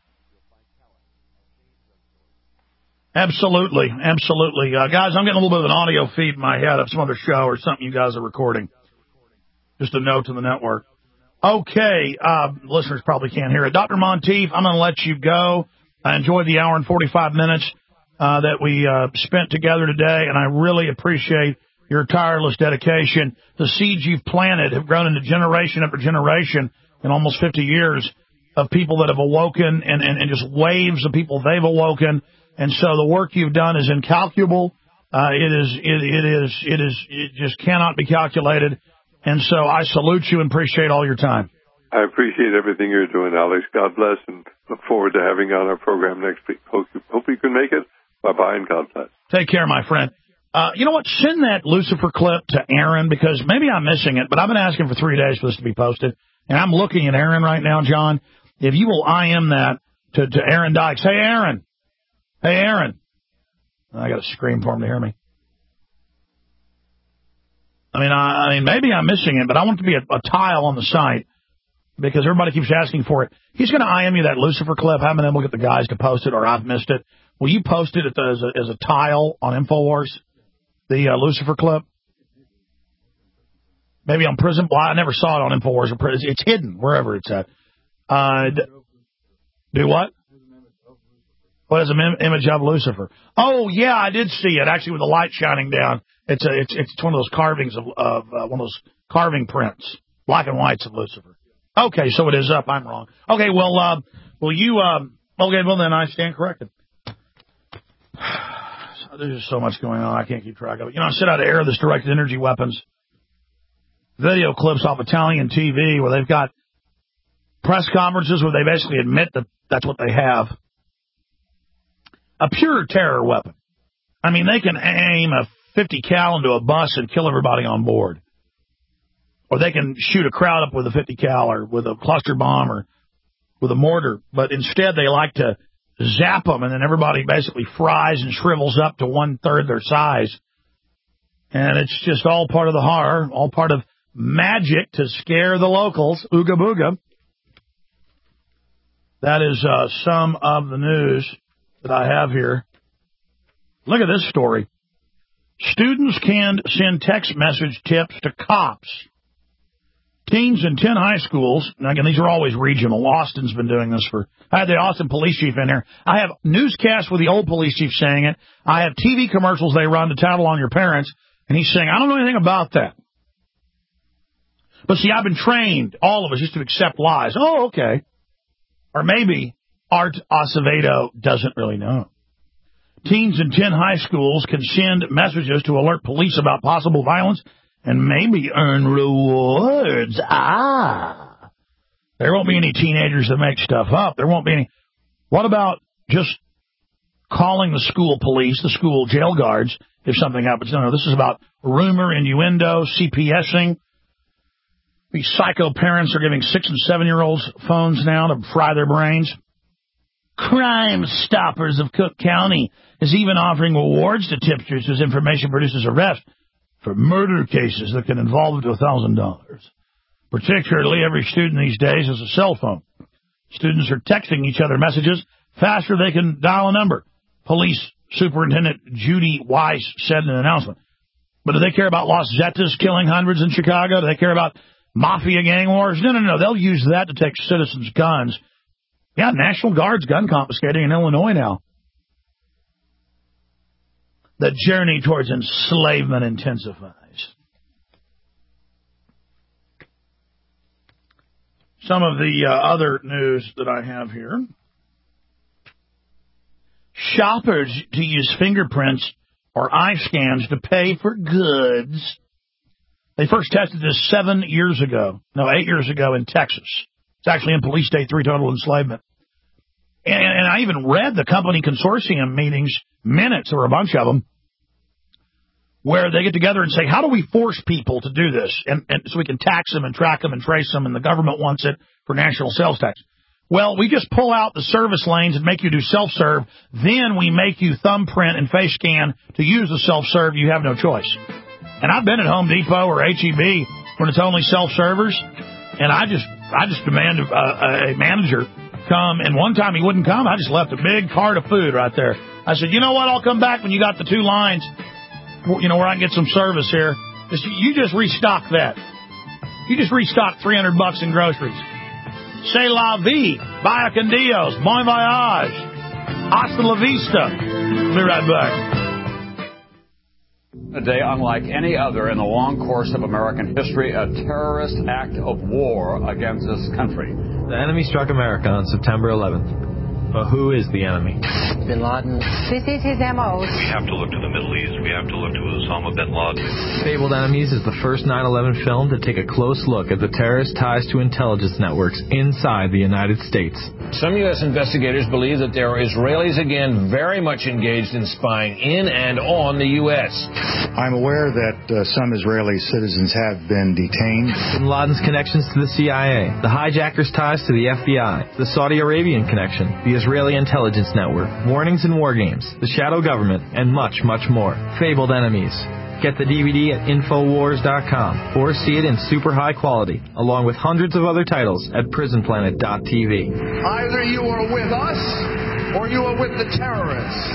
Absolutely, absolutely. Guys, I'm getting a little bit of an audio feed in my head of some other show or something you guys are recording. Just a note to the network. Okay, listeners probably can't hear it. Dr. Monteith, I'm going to let you go. I enjoyed the hour and 45 minutes that we spent together today, and I really appreciate your tireless dedication. The seeds you've planted have grown into generation after generation in almost 50 years of people that have awoken and just waves of people they've awoken. And so the work you've done is incalculable. It just cannot be calculated. And so I salute you and appreciate all your time.
I appreciate everything you're doing, Alex. God bless, and look forward to having you on our program next week. Hope you can make it. Bye-bye, and God bless.
Take care, my friend. You know what? Send that Lucifer clip to Aaron, because maybe I'm missing it, but I've been asking for 3 days for this to be posted. And I'm looking at Aaron right now, John. If you will IM that to Aaron Dykes. Hey, Aaron. Hey, Aaron. I got to scream for him to hear me. I mean, maybe I'm missing it, but I want it to be a tile on the site because everybody keeps asking for it. He's going to IM you that Lucifer clip. I haven't been able to get the guys to post it, or I've missed it. Will you post it as a tile on InfoWars, the Lucifer clip? Maybe on Prison. Well, I never saw it on InfoWars. Or it's hidden wherever it's at. Do what? What is an image of Lucifer? Oh, yeah, I did see it, actually, with the light shining down. It's one of those carvings of one of those carving prints, black and whites of Lucifer. Okay, so it is up. I'm wrong. Okay, well, then I stand corrected. There's just so much going on, I can't keep track of it. I sit out of air this directed energy weapons. Video clips off Italian TV where they've got press conferences where they basically admit that that's what they have. A pure terror weapon. I mean, they can aim a 50 cal into a bus and kill everybody on board. Or they can shoot a crowd up with a 50 cal or with a cluster bomb or with a mortar. But instead, they like to zap them, and then everybody basically fries and shrivels up to 1/3 their size. And it's just all part of the horror, all part of magic to scare the locals. Ooga booga. That is some of the news that I have here. Look at this story. Students can send text message tips to cops. Teens in 10 high schools, and again, these are always regional. Austin's been doing this I had the Austin police chief in here. I have newscasts with the old police chief saying it. I have TV commercials they run to tattle on your parents, and he's saying, I don't know anything about that. But see, I've been trained, all of us, just to accept lies. Oh, okay. Or maybe Art Acevedo doesn't really know. Teens in 10 high schools can send messages to alert police about possible violence and maybe earn rewards. There won't be any teenagers that make stuff up. There won't be any. What about just calling the school police, the school jail guards, if something happens? No, this is about rumor, innuendo, CPSing. These psycho parents are giving 6- and 7-year-olds phones now to fry their brains. Crime Stoppers of Cook County is even offering rewards to tipsters whose information produces arrest for murder cases that can involve up to $1,000. Particularly, every student these days has a cell phone. Students are texting each other messages faster they can dial a number. Police Superintendent Judy Weiss said in an announcement. But do they care about Los Zetas killing hundreds in Chicago? Do they care about mafia gang wars? No. They'll use that to take citizens' guns. Yeah, National Guard's gun confiscating in Illinois now. The journey towards enslavement intensifies. some of the other news that I have here. Shoppers to use fingerprints or eye scans to pay for goods. They first tested this 8 years ago in Texas. It's actually in Police State 3 total enslavement. And I even read the company consortium meetings, minutes, there were a bunch of them, where they get together and say, how do we force people to do this? And so we can tax them and track them and trace them, and the government wants it for national sales tax. Well, we just pull out the service lanes and make you do self-serve. Then we make you thumbprint and face scan to use the self-serve. You have no choice. And I've been at Home Depot or H-E-B when it's only self-servers, and I just demand a manager come. And one time he wouldn't come. I just left a big cart of food right there. I said, you know what? I'll come back when you got the 2 lines, you know, where I can get some service here. You just restock that. You just restock $300 in groceries. C'est la vie. Vaya con Dios. Bon voyage. Hasta la vista. We'll be right back.
A day unlike any other in the long course of American history, a terrorist act of war against this country.
The enemy struck America on September 11th. But who is the enemy?
Bin Laden. This is his MO.
We have to look to the Middle East. We have to look to Osama bin Laden.
Fabled Enemies is the first 9/11 film to take a close look at the terrorist ties to intelligence networks inside the United States.
Some U.S. investigators believe that there are Israelis again very much engaged in spying in and on the U.S.
I'm aware that some Israeli citizens have been detained.
Bin Laden's connections to the CIA, the hijackers' ties to the FBI, the Saudi Arabian connection, the Israeli intelligence network, warnings in war games, the shadow government, and much, much more. Fabled Enemies. Get the DVD at Infowars.com or see it in super high quality, along with hundreds of other titles at PrisonPlanet.tv.
Either you are with us or you are with the terrorists.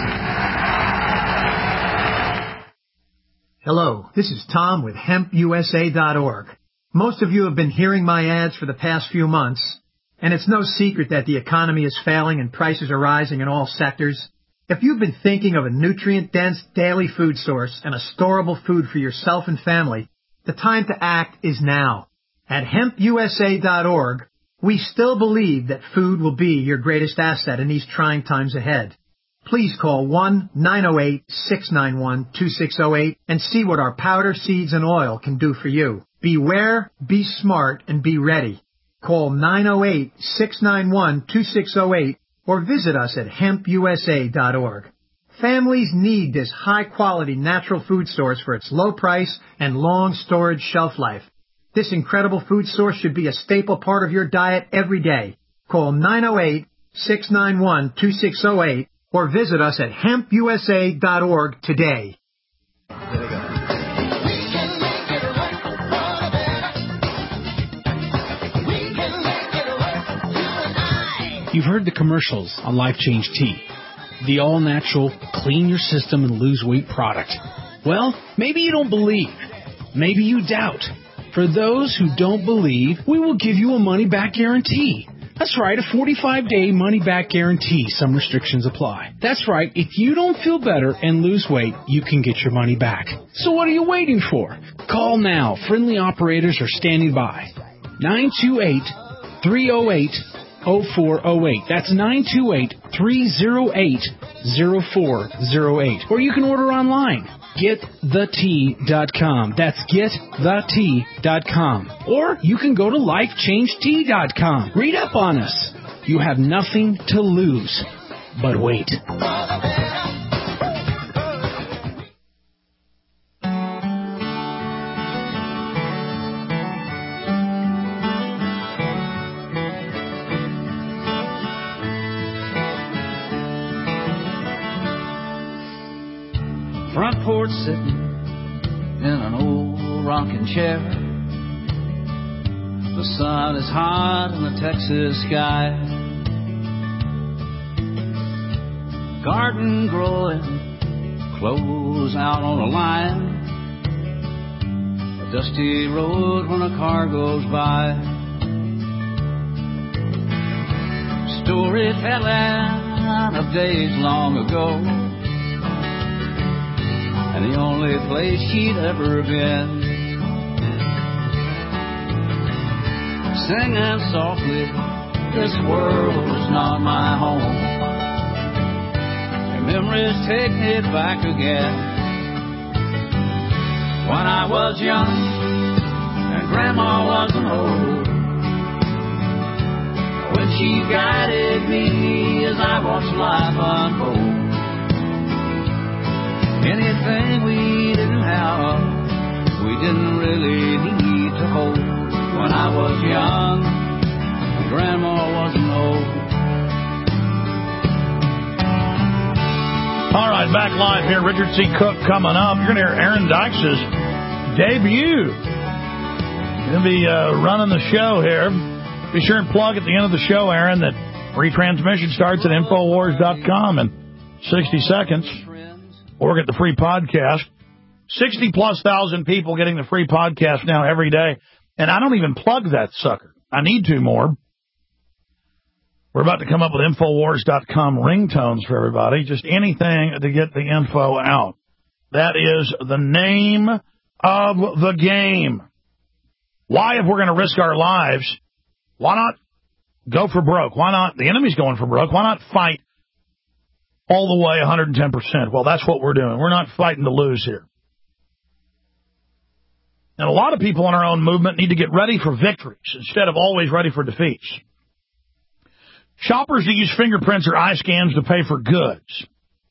Hello, this is Tom with HempUSA.org. Most of you have been hearing my ads for the past few months, and it's no secret that the economy is failing and prices are rising in all sectors. If you've been thinking of a nutrient-dense daily food source and a storable food for yourself and family, the time to act is now. At HempUSA.org, we still believe that food will be your greatest asset in these trying times ahead. Please call 1-908-691-2608 and see what our powder, seeds, and oil can do for you. Beware, be smart, and be ready. Call 908-691-2608 or visit us at HempUSA.org. Families need this high-quality natural food source for its low price and long storage shelf life. This incredible food source should be a staple part of your diet every day. Call 908-691-2608 or visit us at HempUSA.org today.
You've heard the commercials on Life Change Tea, the all-natural, clean your system and lose weight product. Well, maybe you don't believe. Maybe you doubt. For those who don't believe, we will give you a money-back guarantee. That's right, a 45-day money-back guarantee. Some restrictions apply. That's right, if you don't feel better and lose weight, you can get your money back. So what are you waiting for? Call now. Friendly operators are standing by. 928-308-0408. That's 928-308-0408. Or you can order online. GetTheTea.com. That's GetTheTea.com. Or you can go to LifeChangeTea.com. Read up on us. You have nothing to lose. But wait.
Front porch sitting in an old rocking chair. The sun is hot in the Texas sky. Garden growing, clothes out on the line. A dusty road when a car goes by. Story telling of days long ago, and the only place she'd ever been. singing softly, this world is not my home. Your memories take me back again, when I was young and Grandma wasn't old, when she guided me as I watched life unfold. Anything we didn't have, we didn't really need to hold. When I was young, Grandma wasn't old.
All right, back live here. Richard C. Cook coming up. You're going to hear Aaron Dykes' debut. He's going to be running the show here. Be sure and plug at the end of the show, Aaron, that retransmission starts at Infowars.com in 60 seconds. Or get the free podcast. 60-plus thousand people getting the free podcast now every day. And I don't even plug that sucker. I need to more. We're about to come up with Infowars.com ringtones for everybody. Just anything to get the info out. That is the name of the game. Why, if we're going to risk our lives, why not go for broke? Why not? The enemy's going for broke. Why not fight all the way 110%? Well, that's what we're doing. We're not fighting to lose here. And a lot of people in our own movement need to get ready for victories instead of always ready for defeats. Shoppers that use fingerprints or eye scans to pay for goods.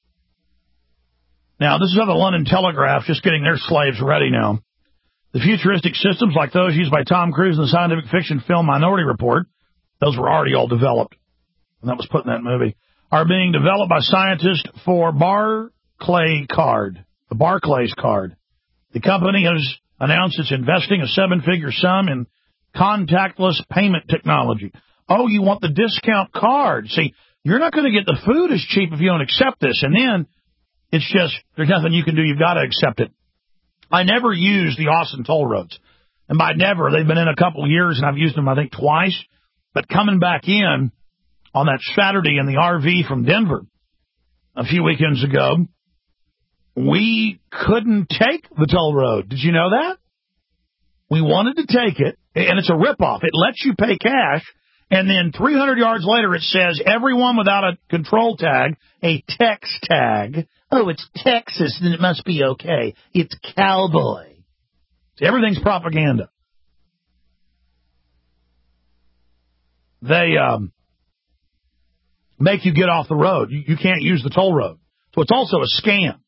Now, this is how the London Telegraph just getting their slaves ready now. The futuristic systems like those used by Tom Cruise in the scientific fiction film Minority Report, those were already all developed, and that was put in that movie, are being developed by scientists for Barclay Card, the Barclays card. The company has announced it's investing a 7-figure sum in contactless payment technology. Oh, you want the discount card. See, you're not going to get the food as cheap if you don't accept this. And then it's just, there's nothing you can do. You've got to accept it. I never use the Austin toll roads. And by never, they've been in a couple of years, and I've used them, I think, twice. But coming back in on that Saturday in the RV from Denver a few weekends ago, we couldn't take the toll road. Did you know that? We wanted to take it, and it's a ripoff. It lets you pay cash, and then 300 yards later it says, everyone without a control tag, a Tex tag. Oh, it's Texas, then it must be okay. It's cowboy. See, everything's propaganda. They make you get off the road. You can't use the toll road. So it's also a scam.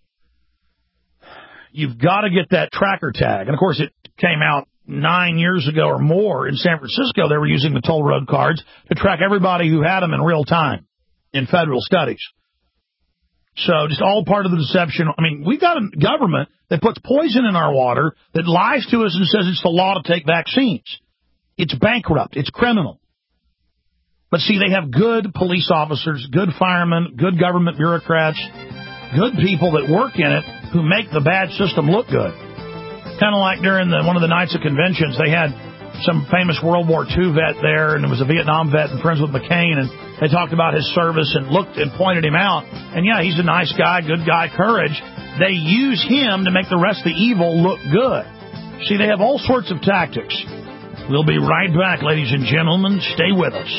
You've got to get that tracker tag. And, of course, it came out 9 years ago or more in San Francisco. They were using the toll road cards to track everybody who had them in real time in federal studies. So just all part of the deception. I mean, we've got a government that puts poison in our water, that lies to us and says it's the law to take vaccines. It's bankrupt. It's criminal. But see, they have good police officers, good firemen, good government bureaucrats, good people that work in it who make the bad system look good. Kind of like during one of the nights of conventions, they had some famous World War II vet there, and it was a Vietnam vet and friends with McCain, and they talked about his service and looked and pointed him out. And yeah, he's a nice guy, good guy, courage. They use him to make the rest of the evil look good. See, they have all sorts of tactics. We'll be right back, ladies and gentlemen. Stay with us.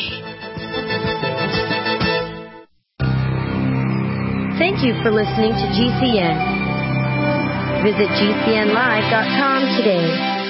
Thank you for listening to GCN. Visit GCNlive.com today.